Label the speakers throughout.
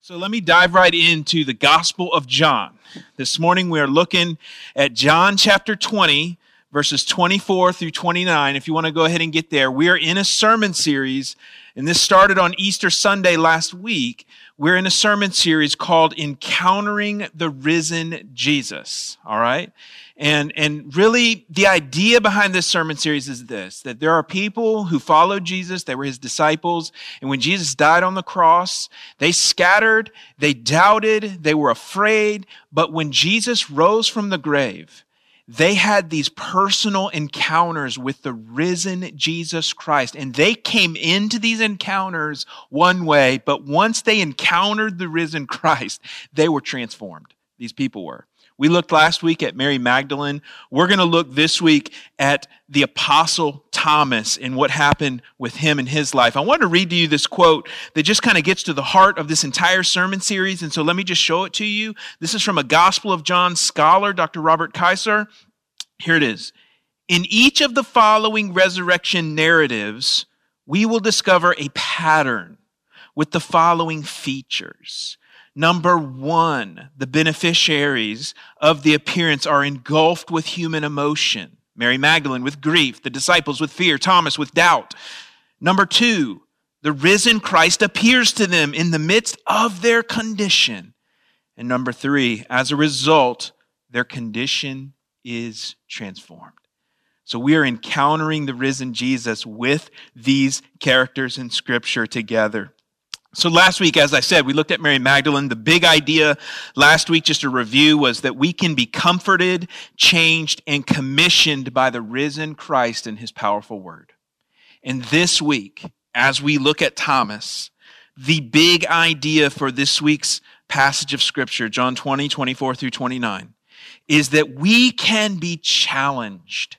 Speaker 1: So let me dive right into the Gospel of John. This morning we are looking at John chapter 20, verses 24 through 29. If you want to go ahead and get there, we are in a sermon series, and this started on Easter Sunday last week. We're in a sermon series called Encountering the Risen Jesus, all right? And really, the idea behind this sermon series is this, that there are people who followed Jesus, they were his disciples, and when Jesus died on the cross, they scattered, they doubted, they were afraid, but when Jesus rose from the grave, they had these personal encounters with the risen Jesus Christ, and they came into these encounters one way, but once they encountered the risen Christ, they were transformed. These people were. We looked last week at Mary Magdalene. We're going to look this week at the Apostle Thomas and what happened with him in his life. I want to read to you this quote that just kind of gets to the heart of this entire sermon series, and so let me just show it to you. This is from a Gospel of John scholar, Dr. Robert Kaiser. Here it is. In each of the following resurrection narratives, we will discover a pattern with the following features. Number one, the beneficiaries of the appearance are engulfed with human emotion. Mary Magdalene with grief, the disciples with fear, Thomas with doubt. Number two, the risen Christ appears to them in the midst of their condition. And number three, as a result, their condition is transformed. So we are encountering the risen Jesus with these characters in Scripture together. So last week, as I said, we looked at Mary Magdalene. The big idea last week, just a review, was that we can be comforted, changed, and commissioned by the risen Christ and his powerful word. And this week, as we look at Thomas, the big idea for this week's passage of Scripture, John 20, 24 through 29, is that we can be challenged,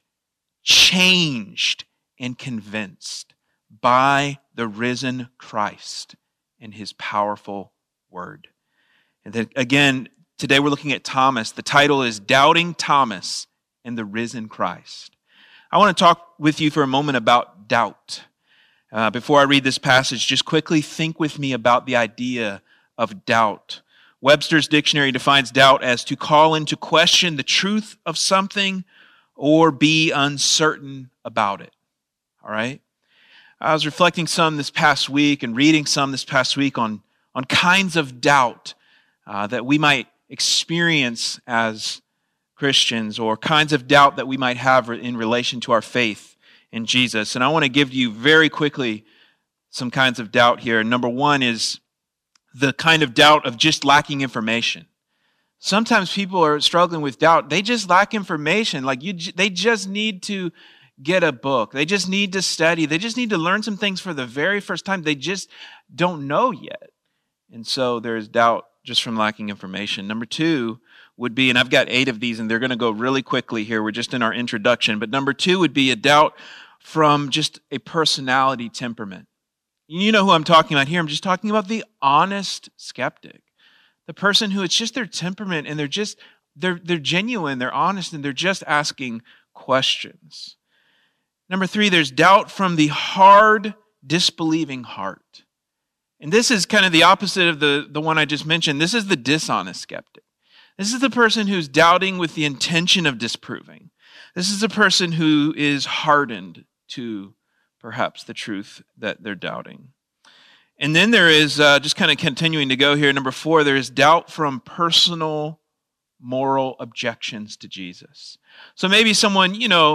Speaker 1: changed, and convinced by the risen Christ and his powerful word. And then again, today we're looking at Thomas. The title is Doubting Thomas and the Risen Christ. I want to talk with you for a moment about doubt. Before I read this passage, just quickly think with me about the idea of doubt. Webster's dictionary defines doubt as to call into question the truth of something or be uncertain about it. All right? I was reflecting some this past week and reading some this past week on kinds of doubt that we might experience as Christians, or kinds of doubt that we might have in relation to our faith in Jesus. And I want to give you very quickly some kinds of doubt here. Number one is the kind of doubt of just lacking information. Sometimes people are struggling with doubt. They just lack information. They just need to get a book. They just need to study. They just need to learn some things for the very first time. They just don't know yet. And so there's doubt just from lacking information. Number two would be, and I've got 8 of these, and they're going to go really quickly here. We're just in our introduction. But number 2 would be a doubt from just a personality temperament. You know who I'm talking about here. I'm just talking about the honest skeptic. The person who it's just their temperament, and they're genuine, they're honest, and they're just asking questions. Number 3, there's doubt from the hard, disbelieving heart. And this is kind of the opposite of the one I just mentioned. This is the dishonest skeptic. This is the person who's doubting with the intention of disproving. This is the person who is hardened to perhaps the truth that they're doubting. And then there is, just kind of continuing to go here, number 4, there is doubt from personal moral objections to Jesus. So maybe someone,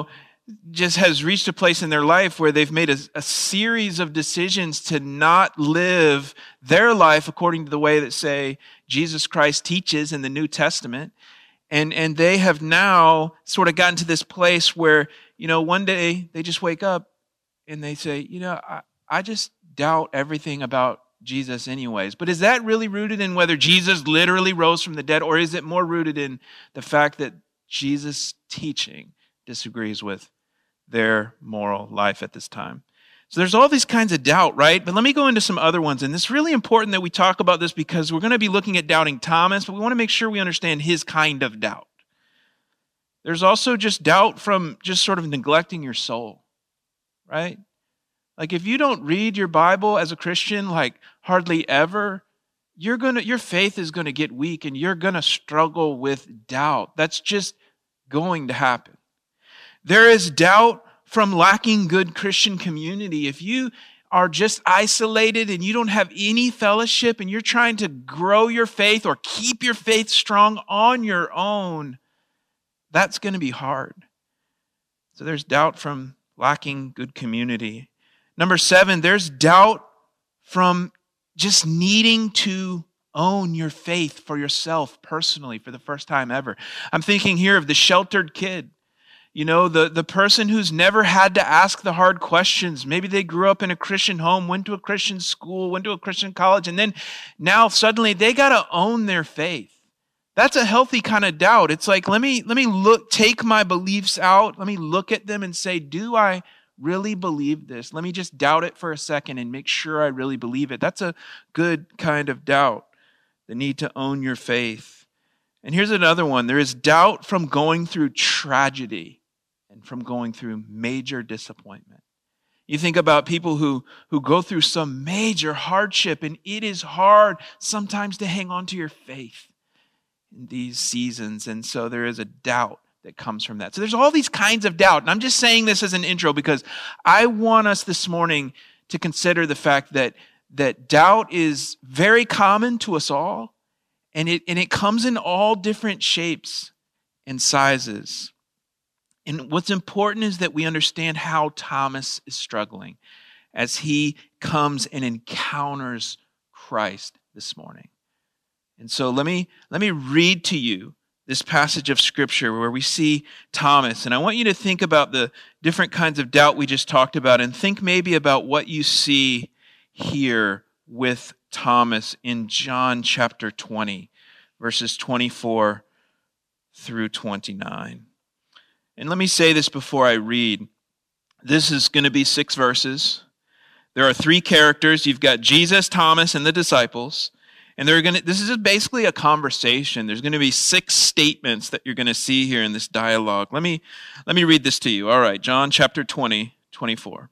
Speaker 1: just has reached a place in their life where they've made a series of decisions to not live their life according to the way that, say, Jesus Christ teaches in the New Testament. And they have now sort of gotten to this place where, one day they just wake up and they say, I just doubt everything about Jesus anyways. But is that really rooted in whether Jesus literally rose from the dead, or is it more rooted in the fact that Jesus' teaching disagrees with their moral life at this time? So there's all these kinds of doubt, right? But let me go into some other ones. And it's really important that we talk about this because we're going to be looking at doubting Thomas, but we want to make sure we understand his kind of doubt. There's also just doubt from just sort of neglecting your soul, right? Like if you don't read your Bible as a Christian, like hardly ever, your faith is going to get weak and you're going to struggle with doubt. That's just going to happen. There is doubt from lacking good Christian community. If you are just isolated and you don't have any fellowship and you're trying to grow your faith or keep your faith strong on your own, that's going to be hard. So there's doubt from lacking good community. Number 7, there's doubt from just needing to own your faith for yourself personally for the first time ever. I'm thinking here of the sheltered kid. You know, the person who's never had to ask the hard questions. Maybe they grew up in a Christian home, went to a Christian school, went to a Christian college, and then now suddenly they got to own their faith. That's a healthy kind of doubt. It's like, let me take my beliefs out. Let me look at them and say, do I really believe this? Let me just doubt it for a second and make sure I really believe it. That's a good kind of doubt, the need to own your faith. And here's another one. There is doubt from going through tragedy and from going through major disappointment. You think about people who go through some major hardship, and it is hard sometimes to hang on to your faith in these seasons. And so there is a doubt that comes from that. So there's all these kinds of doubt. And I'm just saying this as an intro because I want us this morning to consider the fact that doubt is very common to us all, and it comes in all different shapes and sizes. And what's important is that we understand how Thomas is struggling as he comes and encounters Christ this morning. And so let me read to you this passage of Scripture where we see Thomas. And I want you to think about the different kinds of doubt we just talked about and think maybe about what you see here with Thomas in John chapter 20, verses 24 through 29. And let me say this before I read. This is going to be 6 verses. There are 3 characters. You've got Jesus, Thomas, and the disciples. And this is basically a conversation. There's going to be 6 statements that you're going to see here in this dialogue. Let me read this to you. All right, John chapter 20, 24.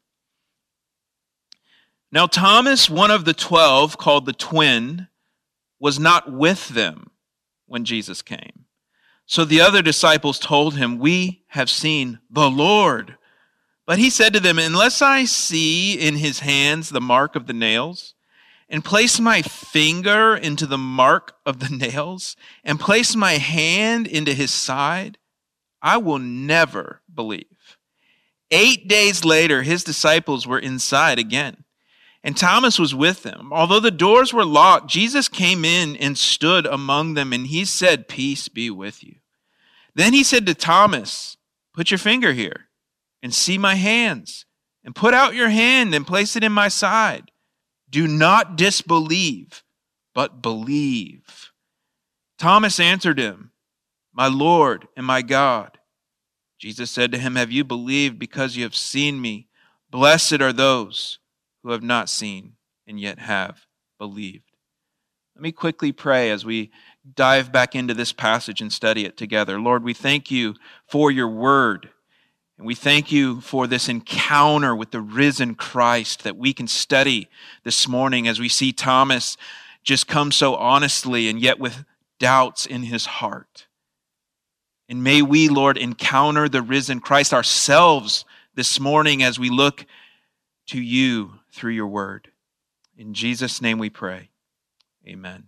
Speaker 1: Now Thomas, one of the 12, called the twin, was not with them when Jesus came. So the other disciples told him, "We have seen the Lord." But he said to them, "Unless I see in his hands the mark of the nails, and place my finger into the mark of the nails, and place my hand into his side, I will never believe." 8 days later, his disciples were inside again, and Thomas was with them. Although the doors were locked, Jesus came in and stood among them, and he said, "Peace be with you." Then he said to Thomas, "Put your finger here and see my hands, and put out your hand and place it in my side. Do not disbelieve, but believe." Thomas answered him, "My Lord and my God." Jesus said to him, "Have you believed because you have seen me? Blessed are those who have not seen and yet have believed." Let me quickly pray as we dive back into this passage and study it together. Lord, we thank you for your word. And we thank you for this encounter with the risen Christ that we can study this morning as we see Thomas just come so honestly and yet with doubts in his heart. And may we, Lord, encounter the risen Christ ourselves this morning as we look to you through your word. In Jesus' name we pray. Amen.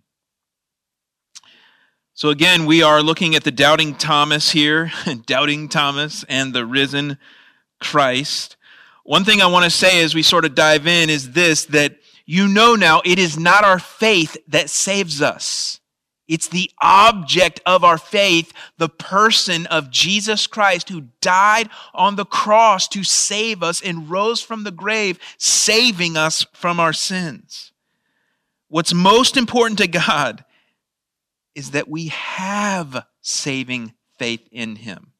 Speaker 1: So again, we are looking at the doubting Thomas here, doubting Thomas and the risen Christ. One thing I want to say as we sort of dive in is this, that you know now it is not our faith that saves us. It's the object of our faith, the person of Jesus Christ who died on the cross to save us and rose from the grave, saving us from our sins. What's most important to God is that we have saving faith in him.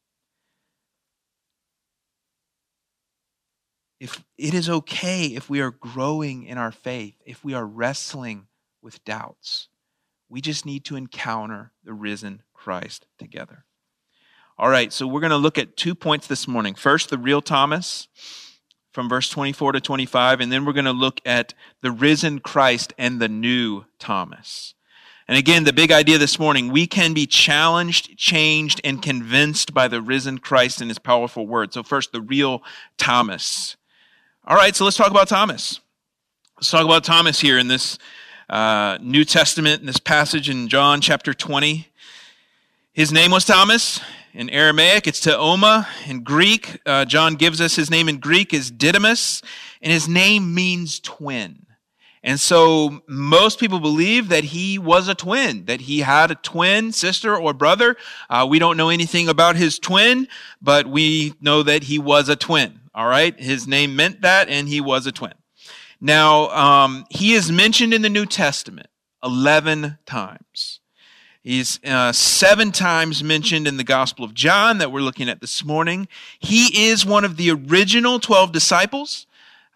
Speaker 1: If it is okay if we are growing in our faith, if we are wrestling with doubts, we just need to encounter the risen Christ together. All right, so we're going to look at 2 points this morning. First, the real Thomas. from verse 24 to 25, and then we're going to look at the risen Christ and the new Thomas. And again, the big idea this morning, we can be challenged, changed, and convinced by the risen Christ and his powerful word. So first, the real Thomas. All right, so let's talk about Thomas. Let's talk about Thomas here in this New Testament, in this passage in John chapter 20. His name was Thomas. In Aramaic, it's Teoma. In Greek, John gives us his name in Greek is Didymus, and his name means twin. And so most people believe that he was a twin, that he had a twin sister or brother. We don't know anything about his twin, but we know that he was a twin. All right, his name meant that, and he was a twin. Now, he is mentioned in the New Testament 11 times. He's 7 times mentioned in the Gospel of John that we're looking at this morning. He is one of the original 12 disciples,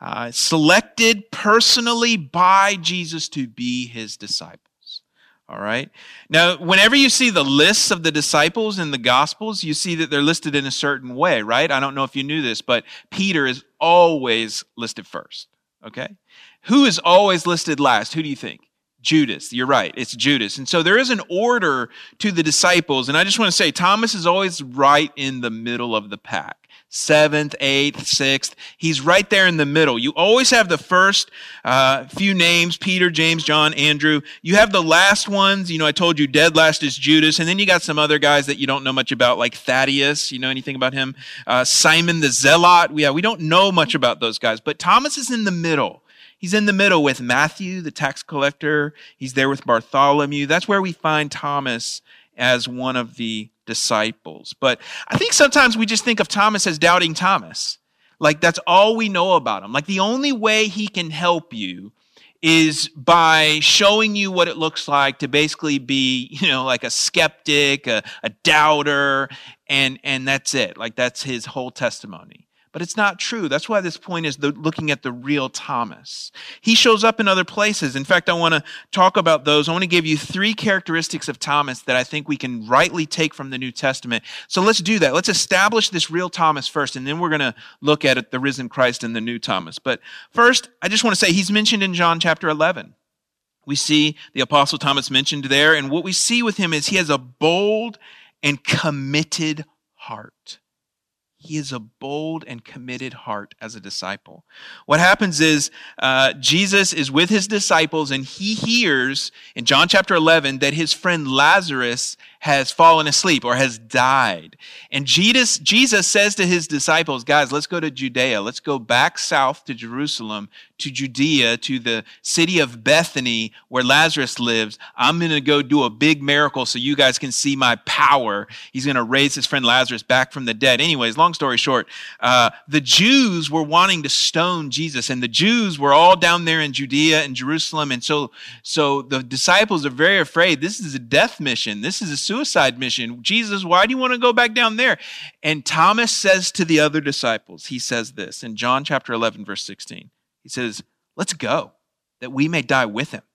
Speaker 1: selected personally by Jesus to be his disciples. All right. Now, whenever you see the lists of the disciples in the Gospels, you see that they're listed in a certain way, right? I don't know if you knew this, but Peter is always listed first. Okay. Who is always listed last? Who do you think? Judas. You're right. It's Judas. And so there is an order to the disciples. And I just want to say, Thomas is always right in the middle of the pack. 7th, 8th, 6th. He's right there in the middle. You always have the first few names, Peter, James, John, Andrew. You have the last ones. I told you dead last is Judas. And then you got some other guys that you don't know much about, like Thaddeus. You know anything about him? Simon the Zealot. We don't know much about those guys. But Thomas is in the middle. He's in the middle with Matthew, the tax collector. He's there with Bartholomew. That's where we find Thomas as one of the disciples. But I think sometimes we just think of Thomas as doubting Thomas. Like that's all we know about him. Like the only way he can help you is by showing you what it looks like to basically be, like a skeptic, a doubter, and that's it. Like that's his whole testimony. But it's not true. That's why this point is looking at the real Thomas. He shows up in other places. In fact, I want to talk about those. I want to give you 3 characteristics of Thomas that I think we can rightly take from the New Testament. So let's do that. Let's establish this real Thomas first, and then we're going to look at it, the risen Christ and the new Thomas. But first, I just want to say he's mentioned in John chapter 11. We see the Apostle Thomas mentioned there, and what we see with him is he has a bold and committed heart. He is a bold and committed heart as a disciple. What happens is Jesus is with his disciples and he hears in John chapter 11 that his friend Lazarus has fallen asleep or has died. And Jesus says to his disciples, guys, let's go to Judea. Let's go back south to Jerusalem, to Judea, to the city of Bethany where Lazarus lives. I'm going to go do a big miracle so you guys can see my power. He's going to raise his friend Lazarus back from the dead. Anyways, long story short, the Jews were wanting to stone Jesus, and the Jews were all down there in Judea and Jerusalem. And so the disciples are very afraid. This is a death mission. This is a suicide mission. Jesus, why do you want to go back down there? And Thomas says to the other disciples, he says this in John chapter 11, verse 16. He says, let's go, that we may die with him.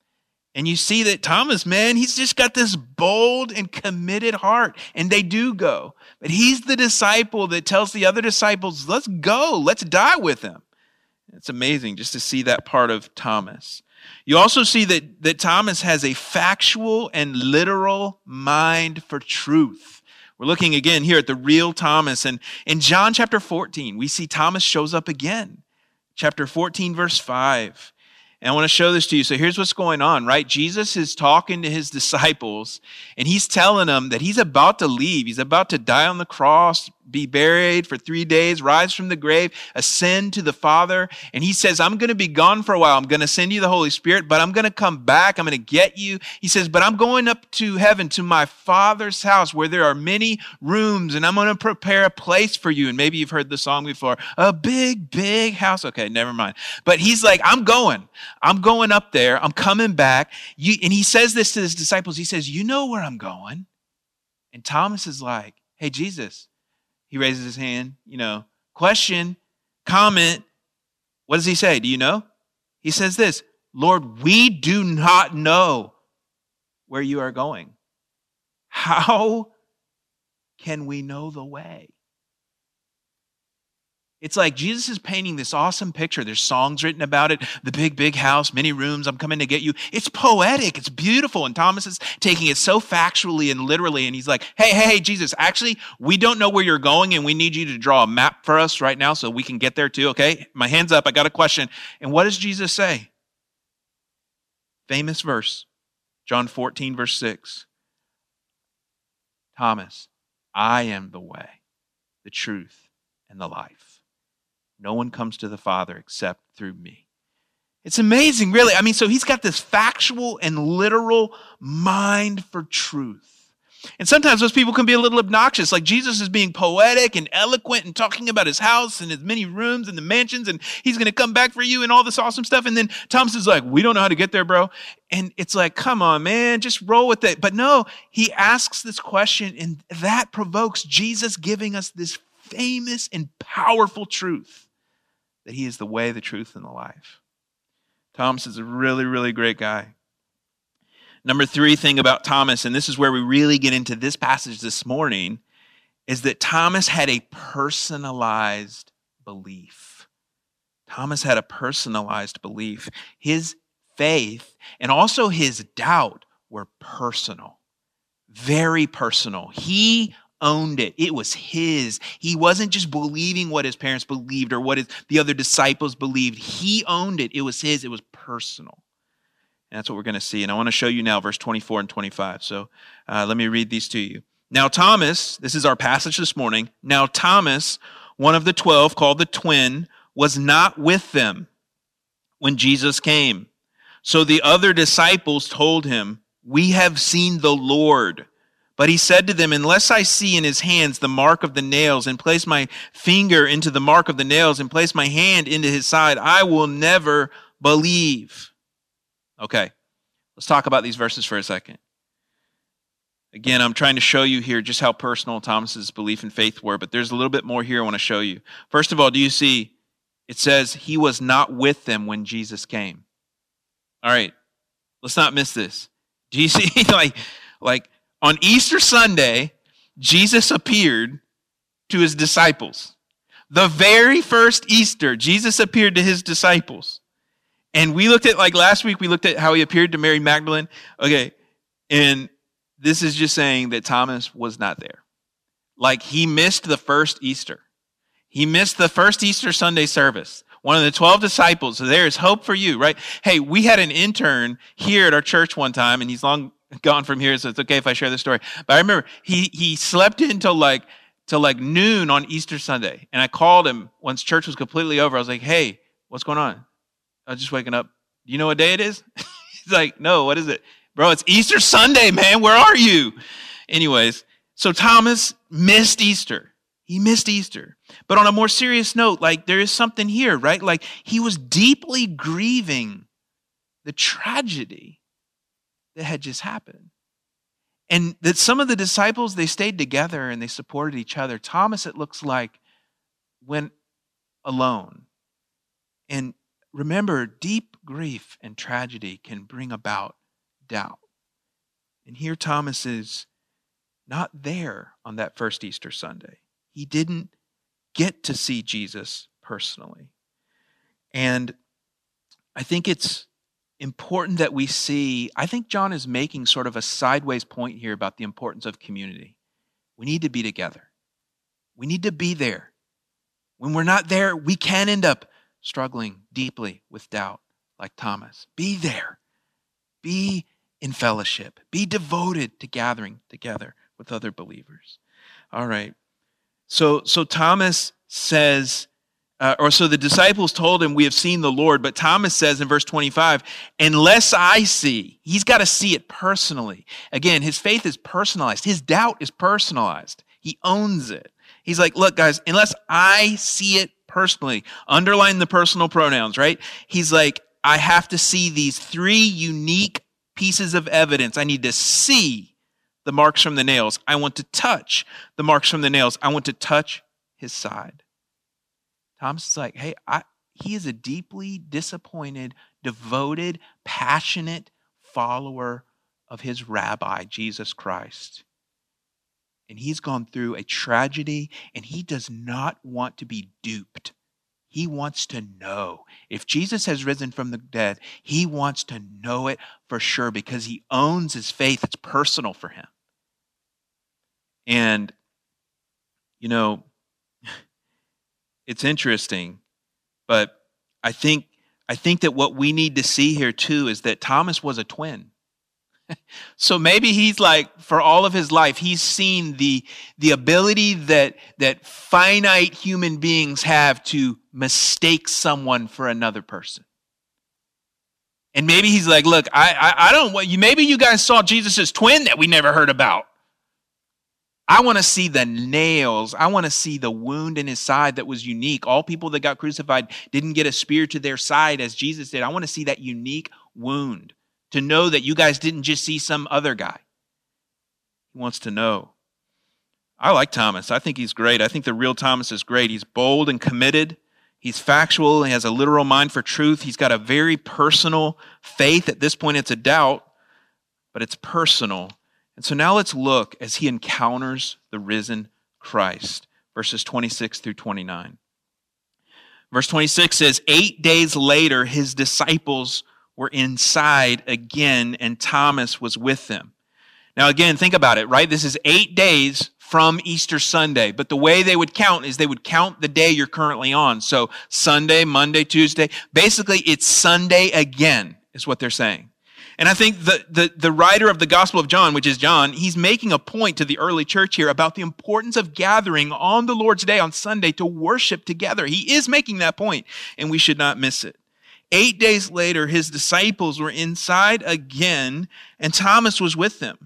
Speaker 1: And you see that Thomas, man, he's just got this bold and committed heart. And they do go. But he's the disciple that tells the other disciples, let's go, let's die with him. It's amazing just to see that part of Thomas. You also see that Thomas has a factual and literal mind for truth. We're looking again here at the real Thomas. And in John chapter 14, we see Thomas shows up again. Chapter 14, verse 5. And I want to show this to you. So here's what's going on, right? Jesus is talking to his disciples, and he's telling them that he's about to leave. He's about to die on the cross, be buried for 3 days, rise from the grave, ascend to the Father. And he says, I'm going to be gone for a while. I'm going to send you the Holy Spirit, but I'm going to come back. I'm going to get you. He says, but I'm going up to heaven, to my Father's house, where there are many rooms, and I'm going to prepare a place for you. And maybe you've heard the song before, a big, big house. Okay, never mind. But he's like, I'm going up there. I'm coming back. And he says this to his disciples. He says, you know where I'm going. And Thomas is like, hey, Jesus. He raises his hand, question, comment. What does he say? Do you know? He says this, Lord, we do not know where you are going. How can we know the way? It's like Jesus is painting this awesome picture. There's songs written about it. The big, big house, many rooms, I'm coming to get you. It's poetic. It's beautiful. And Thomas is taking it so factually and literally. And he's like, hey, Jesus, actually, we don't know where you're going and we need you to draw a map for us right now so we can get there too, okay? My hand's up. I got a question. And what does Jesus say? Famous verse, John 14, verse 6. Thomas, I am the way, the truth, and the life. No one comes to the Father except through me. It's amazing, really. I mean, so he's got this factual and literal mind for truth. And sometimes those people can be a little obnoxious, like Jesus is being poetic and eloquent and talking about his house and his many rooms and the mansions and he's going to come back for you and all this awesome stuff. And then Thomas is like, we don't know how to get there, bro. And it's like, come on, man, just roll with it. But no, he asks this question and that provokes Jesus giving us this famous and powerful truth that he is the way, the truth, and the life. Thomas is a really, really great guy. Number 3 thing about Thomas, and this is where we really get into this passage this morning, is that Thomas had a personalized belief. Thomas had a personalized belief. His faith and also his doubt were personal, very personal. He owned it. It was his. He wasn't just believing what his parents believed or what the other disciples believed. He owned it. It was his. It was personal. And that's what we're going to see. And I want to show you now verse 24 and 25. So let me read these to you. Now Thomas, this is our passage this morning. Now Thomas, one of the 12, called the twin, was not with them when Jesus came. So the other disciples told him, we have seen the Lord. But he said to them, unless I see in his hands the mark of the nails, and place my finger into the mark of the nails, and place my hand into his side, I will never believe. Okay, let's talk about these verses for a second. Again, I'm trying to show you here just how personal Thomas's belief and faith were, but there's a little bit more here I want to show you. First of all, do you see, it says he was not with them when Jesus came. All right, let's not miss this. Do you see, like, on Easter Sunday, Jesus appeared to his disciples. The very first Easter, Jesus appeared to his disciples. And we looked at, like last week, we looked at how he appeared to Mary Magdalene. Okay, and this is just saying that Thomas was not there. Like he missed the first Easter. He missed the first Easter Sunday service. One of the 12 disciples. So there is hope for you, right? Hey, we had an intern here at our church one time, and he's long gone from here, so it's okay if I share this story. But I remember he slept in till like noon on Easter Sunday. And I called him once church was completely over. I was like, hey, what's going on? I was just waking up. Do you know what day it is? He's like, no, what is it? Bro, it's Easter Sunday, man. Where are you? Anyways, so Thomas missed Easter. He missed Easter. But on a more serious note, like there is something here, right? Like he was deeply grieving the tragedy that had just happened. And that some of the disciples, they stayed together and they supported each other. Thomas, it looks like, went alone. And remember, deep grief and tragedy can bring about doubt. And here Thomas is not there on that first Easter Sunday. He didn't get to see Jesus personally. And I think it's important that we see, I think John is making sort of a sideways point here about the importance of community. We need to be together. We need to be there. When we're not there, we can end up struggling deeply with doubt, like Thomas. Be there. Be in fellowship. Be devoted to gathering together with other believers. All right. So Thomas says, so the disciples told him, we have seen the Lord. But Thomas says in verse 25, unless I see, he's got to see it personally. Again, his faith is personalized. His doubt is personalized. He owns it. He's like, look, guys, unless I see it personally, underline the personal pronouns, right? He's like, I have to see these 3 unique pieces of evidence. I need to see the marks from the nails. I want to touch the marks from the nails. I want to touch his side. Thomas is like, hey, he is a deeply disappointed, devoted, passionate follower of his rabbi, Jesus Christ. and he's gone through a tragedy, and he does not want to be duped. He wants to know. If Jesus has risen from the dead, he wants to know it for sure because he owns his faith. It's personal for him. And, you know, it's interesting, but I think that what we need to see here too is that Thomas was a twin. So maybe he's like, for all of his life, he's seen the ability that finite human beings have to mistake someone for another person. And maybe he's like, look, I don't want you. Maybe you guys saw Jesus' twin that we never heard about. I want to see the nails. I want to see the wound in his side that was unique. All people that got crucified didn't get a spear to their side as Jesus did. I want to see that unique wound to know that you guys didn't just see some other guy. He wants to know. I like Thomas. I think he's great. I think the real Thomas is great. He's bold and committed. He's factual. He has a literal mind for truth. He's got a very personal faith. At this point, it's a doubt, but it's personal. And so now let's look as he encounters the risen Christ, verses 26 through 29. Verse 26 says, 8 days later, his disciples were inside again, and Thomas was with them. Now again, think about it, right? This is 8 days from Easter Sunday, but the way they would count is they would count the day you're currently on. So Sunday, Monday, Tuesday, basically it's Sunday again, is what they're saying. And I think the writer of the Gospel of John, which is John, he's making a point to the early church here about the importance of gathering on the Lord's Day on Sunday to worship together. He is making that point, and we should not miss it. 8 days later, his disciples were inside again, and Thomas was with them.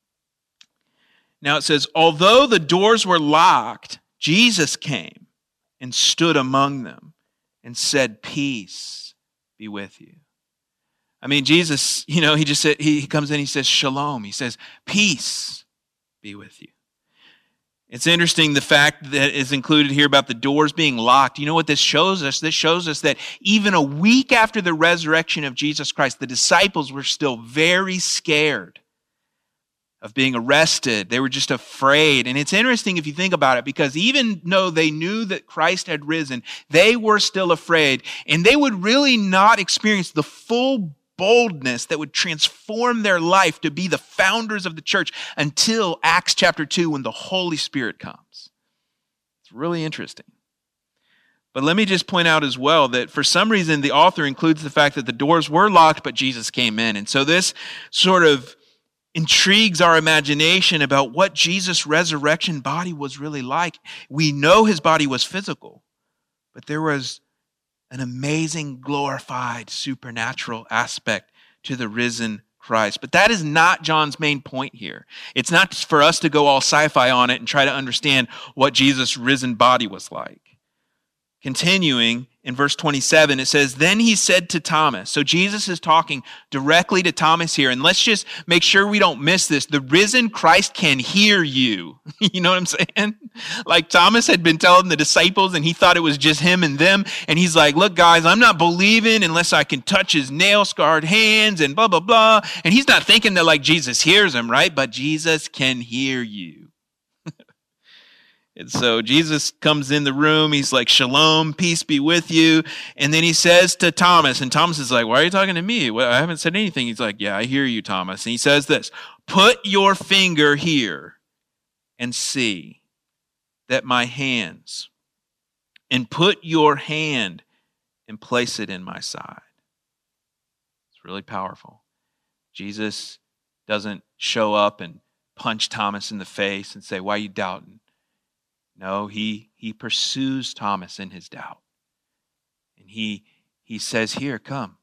Speaker 1: Now it says, although the doors were locked, Jesus came and stood among them and said, peace be with you. I mean, Jesus, he just said, he comes in, he says, shalom. He says, peace be with you. It's interesting the fact that is included here about the doors being locked. You know what this shows us? This shows us that even a week after the resurrection of Jesus Christ, the disciples were still very scared of being arrested. They were just afraid. And it's interesting if you think about it, because even though they knew that Christ had risen, they were still afraid. And they would really not experience the full boldness that would transform their life to be the founders of the church until Acts chapter 2 when the Holy Spirit comes. It's really interesting. But let me just point out as well that for some reason the author includes the fact that the doors were locked but Jesus came in. And so this sort of intrigues our imagination about what Jesus' resurrection body was really like. We know his body was physical, but there was an amazing, glorified, supernatural aspect to the risen Christ. But that is not John's main point here. It's not for us to go all sci-fi on it and try to understand what Jesus' risen body was like. Continuing in verse 27, it says, then he said to Thomas. So Jesus is talking directly to Thomas here. And let's just make sure we don't miss this. The risen Christ can hear you. You know what I'm saying? Like Thomas had been telling the disciples and he thought it was just him and them. And he's like, look, guys, I'm not believing unless I can touch his nail-scarred hands and blah, blah, blah. And he's not thinking that like Jesus hears him, right? But Jesus can hear you. And so Jesus comes in the room. He's like, shalom, peace be with you. And then he says to Thomas, and Thomas is like, why are you talking to me? Well, I haven't said anything. He's like, yeah, I hear you, Thomas. And he says this, put your finger here and see that my hands, and put your hand and place it in my side. It's really powerful. Jesus doesn't show up and punch Thomas in the face and say, why are you doubting? No, he pursues Thomas in his doubt. And he says, here, come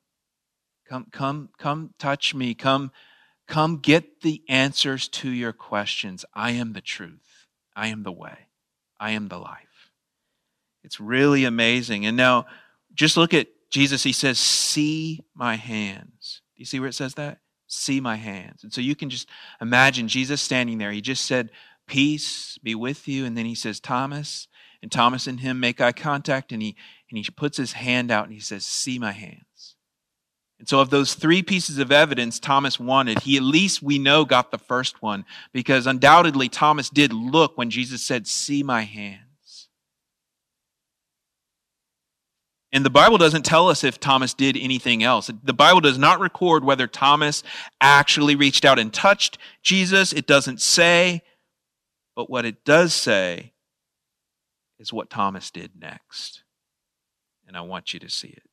Speaker 1: touch me. Come get the answers to your questions. I am the truth. I am the way. I am the life. It's really amazing. And now just look at Jesus. He says, see my hands. Do you see where it says that? See my hands. And so you can just imagine Jesus standing there. He just said, peace be with you. And then he says, Thomas, and Thomas and him make eye contact, and he puts his hand out and he says, see my hands. And so of those three pieces of evidence Thomas wanted, he at least we know got the first one, because undoubtedly Thomas did look when Jesus said, "See my hands." And the Bible doesn't tell us if Thomas did anything else. The Bible does not record whether Thomas actually reached out and touched Jesus. It doesn't say. But what it does say is what Thomas did next. And I want you to see it.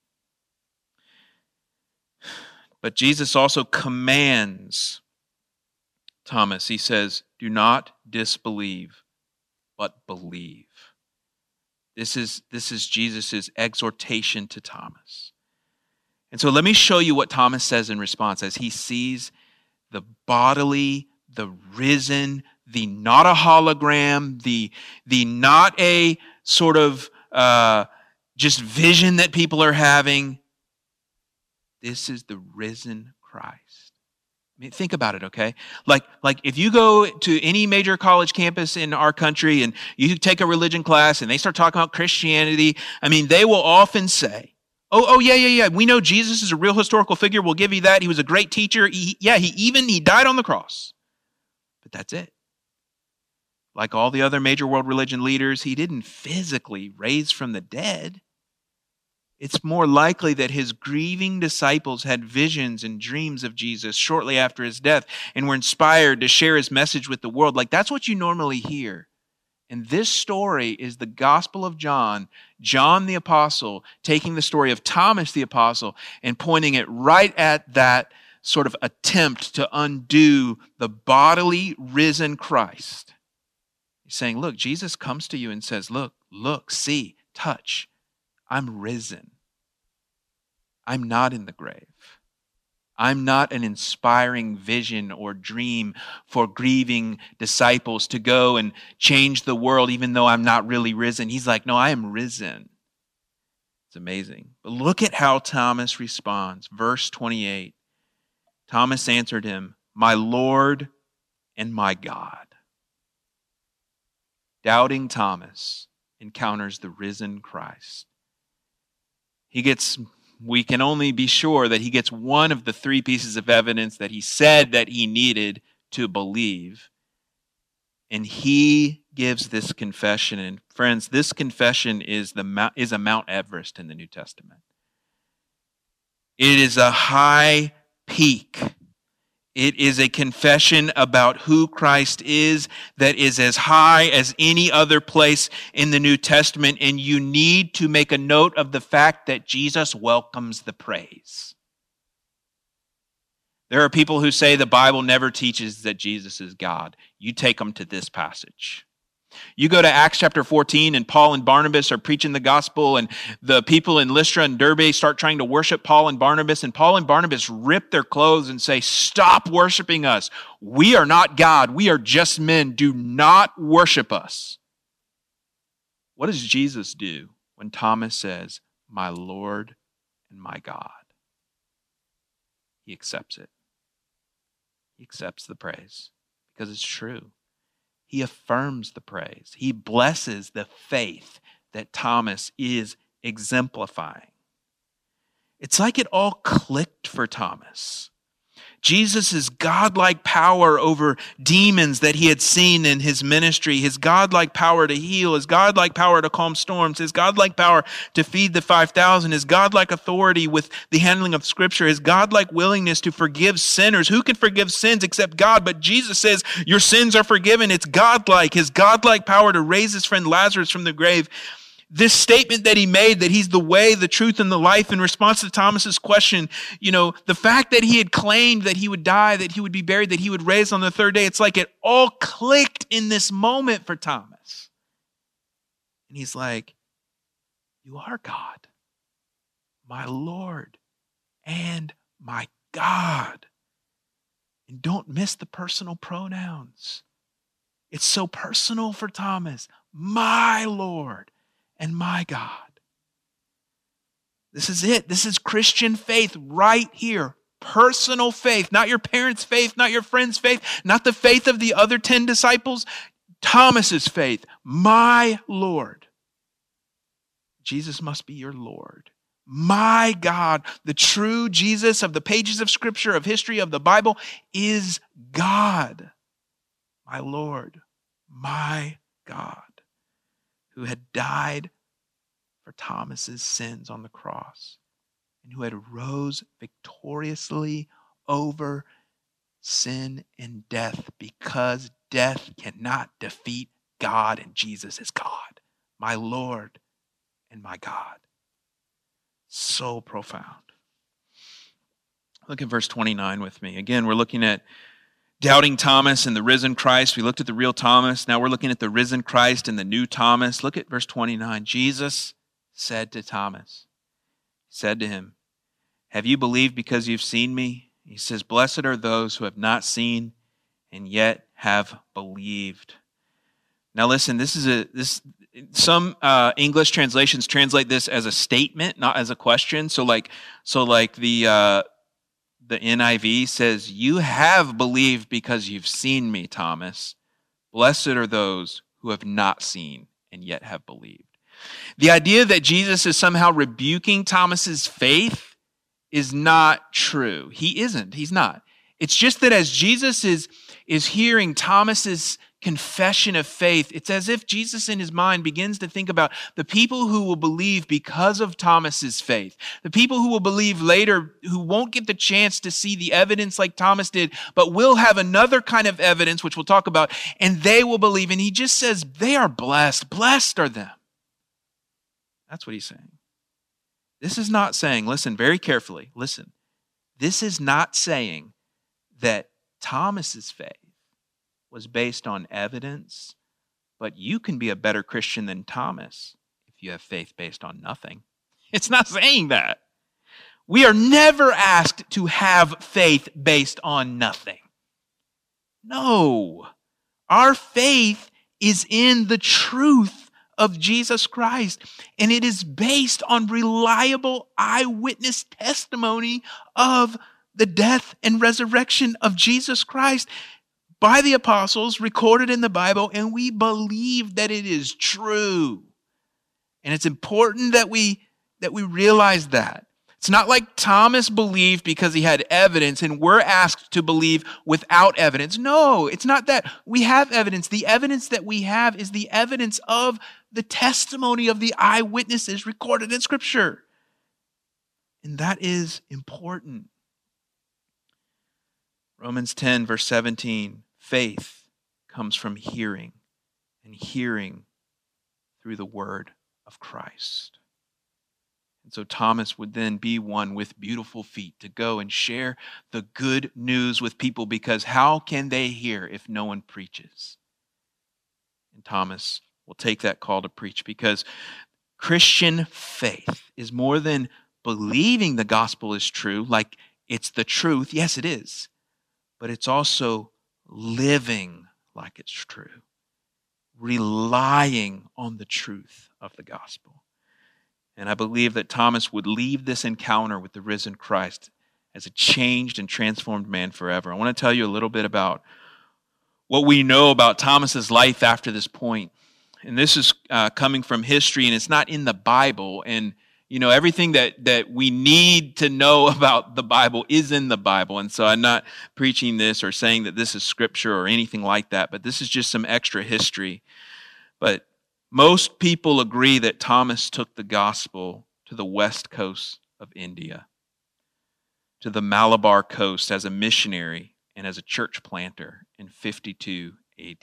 Speaker 1: But Jesus also commands Thomas. He says, "Do not disbelieve, but believe." This is Jesus' exhortation to Thomas. And so let me show you what Thomas says in response as he sees the bodily, the risen, the not a hologram, the not a sort of just vision that people are having. This is the risen Christ. I mean, think about it, okay? Like if you go to any major college campus in our country and you take a religion class and they start talking about Christianity, I mean, they will often say, oh, yeah. We know Jesus is a real historical figure. We'll give you that. He was a great teacher. He died on the cross. But that's it. Like all the other major world religion leaders, he didn't physically raise from the dead. It's more likely that his grieving disciples had visions and dreams of Jesus shortly after his death and were inspired to share his message with the world. Like that's what you normally hear. And this story is the Gospel of John, John the Apostle, taking the story of Thomas the Apostle and pointing it right at that sort of attempt to undo the bodily risen Christ. He's saying, look, Jesus comes to you and says, look, see, touch. I'm risen. I'm not in the grave. I'm not an inspiring vision or dream for grieving disciples to go and change the world even though I'm not really risen. He's like, no, I am risen. It's amazing. But look at how Thomas responds. Verse 28. Thomas answered him, "My Lord and my God." Doubting Thomas encounters the risen Christ. We can only be sure that he gets one of the three pieces of evidence that he said that he needed to believe. And he gives this confession. And friends, this confession is a Mount Everest in the New Testament. It is a high peak. It is a confession about who Christ is that is as high as any other place in the New Testament, and you need to make a note of the fact that Jesus welcomes the praise. There are people who say the Bible never teaches that Jesus is God. You take them to this passage. You go to Acts chapter 14 and Paul and Barnabas are preaching the gospel and the people in Lystra and Derbe start trying to worship Paul and Barnabas, and Paul and Barnabas rip their clothes and say, "Stop worshiping us. We are not God. We are just men. Do not worship us." What does Jesus do when Thomas says, "My Lord and my God"? He accepts it. He accepts the praise because it's true. He affirms the praise. He blesses the faith that Thomas is exemplifying. It's like it all clicked for Thomas. Jesus' godlike power over demons that he had seen in his ministry, his godlike power to heal, his godlike power to calm storms, his godlike power to feed the 5,000, his godlike authority with the handling of Scripture, his godlike willingness to forgive sinners. Who can forgive sins except God? But Jesus says, your sins are forgiven. It's godlike. His godlike power to raise his friend Lazarus from the grave. This statement that he made, that he's the way, the truth, and the life, in response to Thomas's question, the fact that he had claimed that he would die, that he would be buried, that he would raise on the third day, it's like it all clicked in this moment for Thomas. And he's like, you are God, my Lord and my God. And don't miss the personal pronouns. It's so personal for Thomas, my Lord and my God. This is it. This is Christian faith right here. Personal faith, not your parents' faith, not your friend's faith, not the faith of the other 10 disciples. Thomas's faith, my Lord. Jesus must be your Lord. My God, the true Jesus of the pages of Scripture, of history, of the Bible, is God, my Lord, my God, who had died for Thomas's sins on the cross and who had rose victoriously over sin and death, because death cannot defeat God, and Jesus is God, my Lord and my God. So profound. Look at verse 29 with me. Again, we're looking at doubting Thomas and the risen Christ. We looked at the real Thomas. Now we're looking at the risen Christ and the new Thomas. Look at verse 29. Jesus said to Thomas, he said to him, "Have you believed because you've seen me?" He says, "Blessed are those who have not seen and yet have believed." Now listen, some English translations translate this as a statement, not as a question. So like the NIV says, "You have believed because you've seen me, Thomas. Blessed are those who have not seen and yet have believed." The idea that Jesus is somehow rebuking Thomas's faith is not true. He isn't. He's not. It's just that as Jesus is hearing Thomas's confession of faith, it's as if Jesus in his mind begins to think about the people who will believe because of Thomas's faith, the people who will believe later who won't get the chance to see the evidence like Thomas did, but will have another kind of evidence, which we'll talk about, and they will believe. And he just says, they are blessed. Blessed are them. That's what he's saying. This is not saying, listen very carefully, listen. This is not saying that Thomas's faith was based on evidence, but you can be a better Christian than Thomas if you have faith based on nothing. It's not saying that. We are never asked to have faith based on nothing. No. Our faith is in the truth of Jesus Christ, and it is based on reliable eyewitness testimony of the death and resurrection of Jesus Christ by the apostles, recorded in the Bible, and we believe that it is true. And it's important that we realize that. It's not like Thomas believed because he had evidence and we're asked to believe without evidence. No, it's not that. We have evidence. The evidence that we have is the evidence of the testimony of the eyewitnesses recorded in Scripture. And that is important. Romans 10, verse 17, faith comes from hearing, and hearing through the word of Christ. And so Thomas would then be one with beautiful feet to go and share the good news with people, because how can they hear if no one preaches? And Thomas will take that call to preach, because Christian faith is more than believing the gospel is true, like it's the truth. Yes, it is. But it's also living like it's true, relying on the truth of the gospel. And I believe that Thomas would leave this encounter with the risen Christ as a changed and transformed man forever. I want to tell you a little bit about what we know about Thomas's life after this point. And this is coming from history, and it's not in the Bible. And, you know, everything that we need to know about the Bible is in the Bible. And so I'm not preaching this or saying that this is scripture or anything like that, but this is just some extra history. But most people agree that Thomas took the gospel to the west coast of India, to the Malabar coast as a missionary and as a church planter in 52 AD.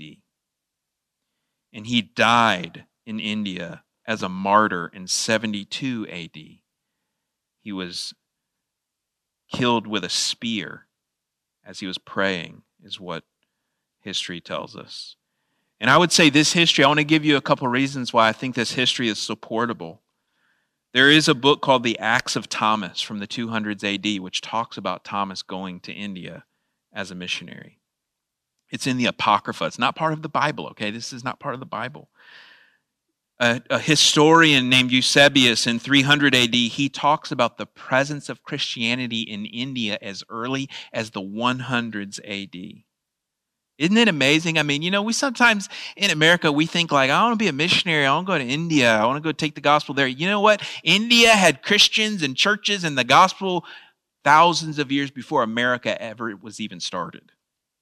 Speaker 1: And he died in India as a martyr in 72 AD. He was killed with a spear as he was praying, is what history tells us. And I would say this history, I want to give you a couple of reasons why I think this history is supportable. There is a book called The Acts of Thomas from the 200s AD, which talks about Thomas going to India as a missionary. It's in the Apocrypha. It's not part of the Bible, okay? This is not part of the Bible. A historian named Eusebius in 300 AD, he talks about the presence of Christianity in India as early as the 100s AD. Isn't it amazing? I mean, we sometimes in America, we think like, I want to be a missionary. I want to go to India. I want to go take the gospel there. You know what? India had Christians and churches and the gospel thousands of years before America ever was even started.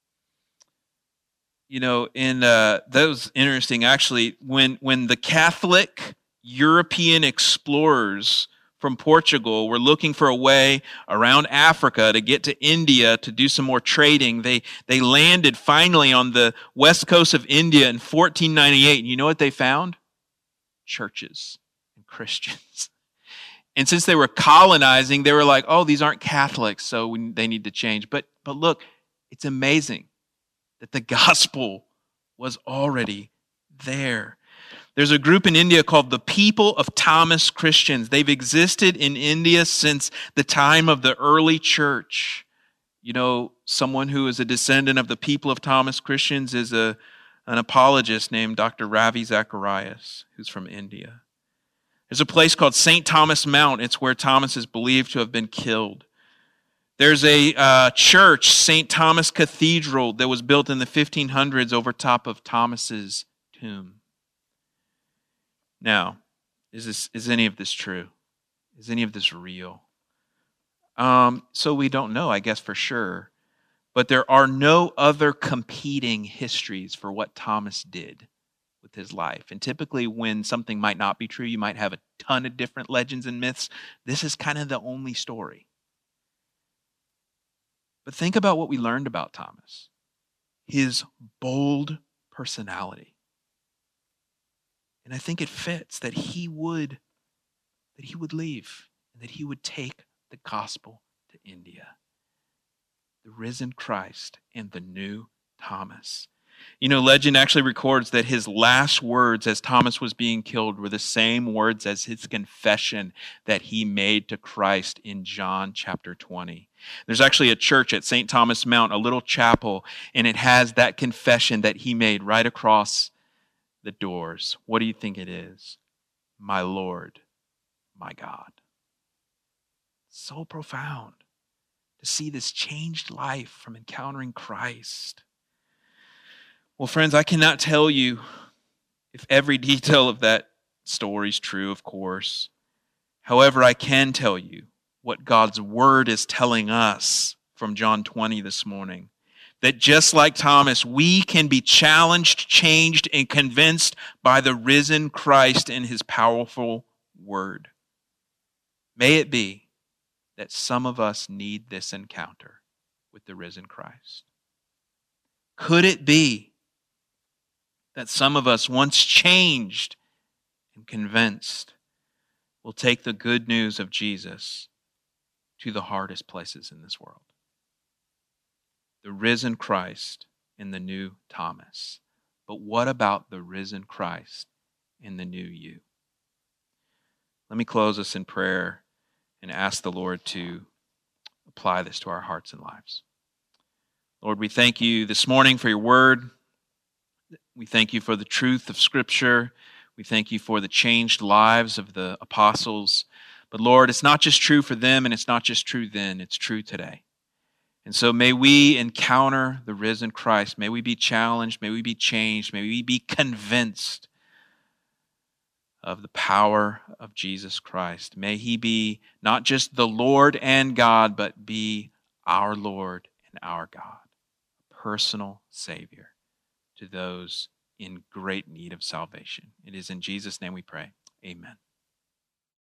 Speaker 1: And that was interesting, actually, when the Catholic European explorers from Portugal were looking for a way around Africa to get to India to do some more trading. They landed finally on the west coast of India in 1498. And you know what they found? Churches and Christians. And since they were colonizing, they were like, oh, these aren't Catholics, so they need to change. But look, it's amazing that the gospel was already there. There's a group in India called the People of Thomas Christians. They've existed in India since the time of the early church. Someone who is a descendant of the People of Thomas Christians is an apologist named Dr. Ravi Zacharias, who's from India. There's a place called St. Thomas Mount. It's where Thomas is believed to have been killed. There's a church, St. Thomas Cathedral, that was built in the 1500s over top of Thomas's tomb. Now, is any of this true? Is any of this real? So we don't know, I guess, for sure. But there are no other competing histories for what Thomas did with his life. And typically when something might not be true, you might have a ton of different legends and myths. This is kind of the only story. But think about what we learned about Thomas. His bold personality. And I think it fits that he would leave and that he would take the gospel to India. The risen Christ and the new Thomas. Legend actually records that his last words as Thomas was being killed were the same words as his confession that he made to Christ in John chapter 20. There's actually a church at St. Thomas Mount, a little chapel, and it has that confession that he made right across the doors. What do you think it is? My Lord, my God. So profound to see this changed life from encountering Christ. Well, friends, I cannot tell you if every detail of that story is true, of course. However, I can tell you what God's word is telling us from John 20 this morning. That just like Thomas, we can be challenged, changed, and convinced by the risen Christ and his powerful word. May it be that some of us need this encounter with the risen Christ. Could it be that some of us, once changed and convinced, will take the good news of Jesus to the hardest places in this world? The risen Christ and the new Thomas. But what about the risen Christ and the new you? Let me close us in prayer and ask the Lord to apply this to our hearts and lives. Lord, we thank you this morning for your word. We thank you for the truth of Scripture. We thank you for the changed lives of the apostles. But Lord, it's not just true for them and it's not just true then, it's true today. And so may we encounter the risen Christ. May we be challenged. May we be changed. May we be convinced of the power of Jesus Christ. May he be not just the Lord and God, but be our Lord and our God, a personal Savior to those in great need of salvation. It is in Jesus' name we pray. Amen.